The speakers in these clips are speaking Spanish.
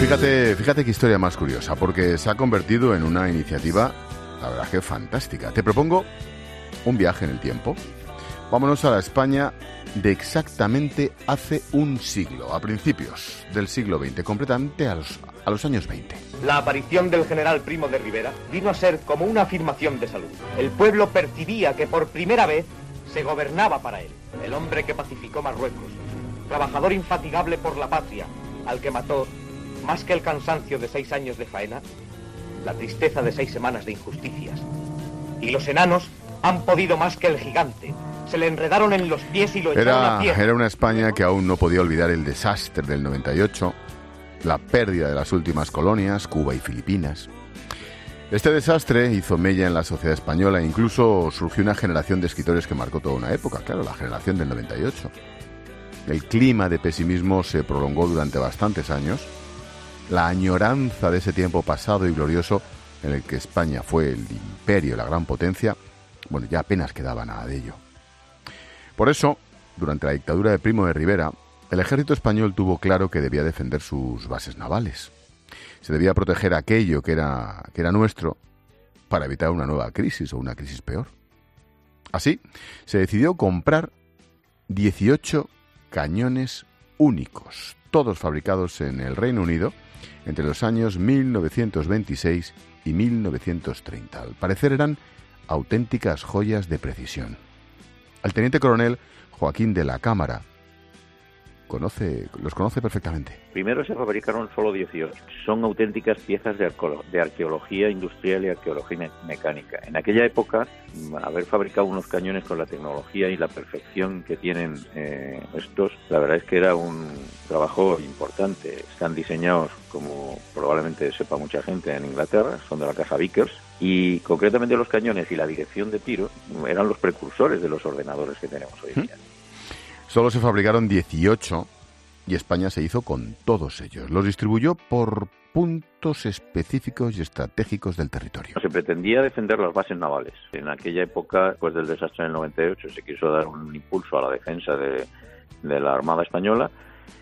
Fíjate qué historia más curiosa, porque se ha convertido en una iniciativa, la verdad que fantástica. Te propongo un viaje en el tiempo. Vámonos a la España de exactamente hace un siglo, a principios del siglo XX, completamente a los años 20. La aparición del general Primo de Rivera vino a ser como una afirmación de salud. El pueblo percibía que por primera vez se gobernaba para él. El hombre que pacificó Marruecos, trabajador infatigable por la patria, al que mató, más que el cansancio de 6 años de faena, la tristeza de 6 semanas de injusticias. Y los enanos han podido más que el gigante. Se le enredaron en los pies y lo echaron a tierra. Era una España que aún no podía olvidar el desastre del 98, la pérdida de las últimas colonias, Cuba y Filipinas. Este desastre hizo mella en la sociedad española e incluso surgió una generación de escritores que marcó toda una época, claro, la generación del 98. El clima de pesimismo se prolongó durante bastantes años. La añoranza de ese tiempo pasado y glorioso en el que España fue el imperio, la gran potencia, bueno, ya apenas quedaba nada de ello. Por eso, durante la dictadura de Primo de Rivera, el ejército español tuvo claro que debía defender sus bases navales. Se debía proteger aquello que era nuestro para evitar una nueva crisis o una crisis peor. Así, se decidió comprar 18 cañones únicos, todos fabricados en el Reino Unido entre los años 1926 y 1930. Al parecer eran auténticas joyas de precisión. El teniente coronel Joaquín de la Cámara los conoce perfectamente. Primero se fabricaron solo 18. Son auténticas piezas de arqueología industrial y arqueología mecánica. En aquella época, haber fabricado unos cañones con la tecnología y la perfección que tienen estos, la verdad es que era un trabajo importante. Están diseñados, como probablemente sepa mucha gente, en Inglaterra, son de la casa Vickers, y concretamente los cañones y la dirección de tiro eran los precursores de los ordenadores que tenemos hoy en día. Solo se fabricaron 18 y España se hizo con todos ellos. Los distribuyó por puntos específicos y estratégicos del territorio. Se pretendía defender las bases navales. En aquella época, después del desastre del 98, se quiso dar un impulso a la defensa de la Armada Española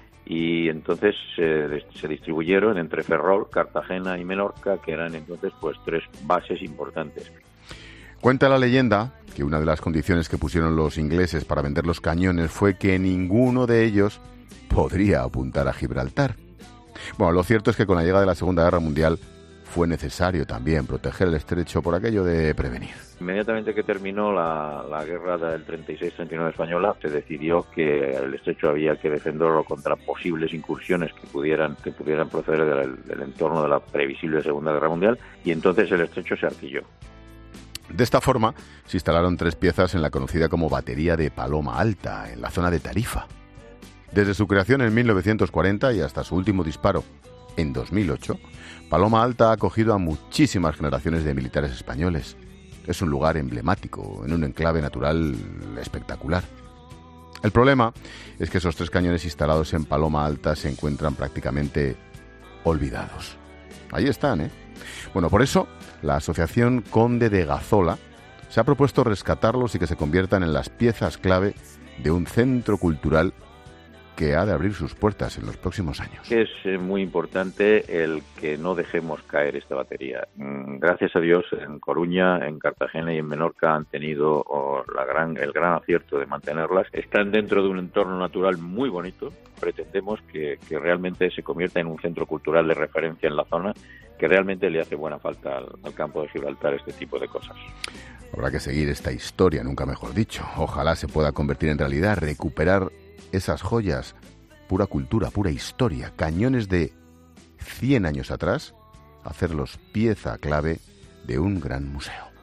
y entonces se distribuyeron entre Ferrol, Cartagena y Menorca, que eran entonces pues 3 bases importantes. Cuenta la leyenda que una de las condiciones que pusieron los ingleses para vender los cañones fue que ninguno de ellos podría apuntar a Gibraltar. Bueno, lo cierto es que con la llegada de la Segunda Guerra Mundial fue necesario también proteger el estrecho por aquello de prevenir. Inmediatamente que terminó la guerra del 36-39 española, se decidió que el estrecho había que defenderlo contra posibles incursiones que pudieran proceder del entorno de la previsible Segunda Guerra Mundial, y entonces el estrecho se artilló. De esta forma, se instalaron 3 piezas en la conocida como Batería de Paloma Alta, en la zona de Tarifa. Desde su creación en 1940 y hasta su último disparo en 2008, Paloma Alta ha acogido a muchísimas generaciones de militares españoles. Es un lugar emblemático, en un enclave natural espectacular. El problema es que esos 3 cañones instalados en Paloma Alta se encuentran prácticamente olvidados. Ahí están, ¿eh? Bueno, por eso la Asociación Conde de Gazola se ha propuesto rescatarlos y que se conviertan en las piezas clave de un centro cultural que ha de abrir sus puertas en los próximos años. Es muy importante el que no dejemos caer esta batería. Gracias a Dios, en Coruña, en Cartagena y en Menorca han tenido el gran acierto de mantenerlas. Están dentro de un entorno natural muy bonito. Pretendemos que realmente se convierta en un centro cultural de referencia en la zona, que realmente le hace buena falta al campo de Gibraltar este tipo de cosas. Habrá que seguir esta historia, nunca mejor dicho. Ojalá se pueda convertir en realidad, recuperar esas joyas, pura cultura, pura historia, cañones de 100 años atrás, hacerlos pieza clave de un gran museo.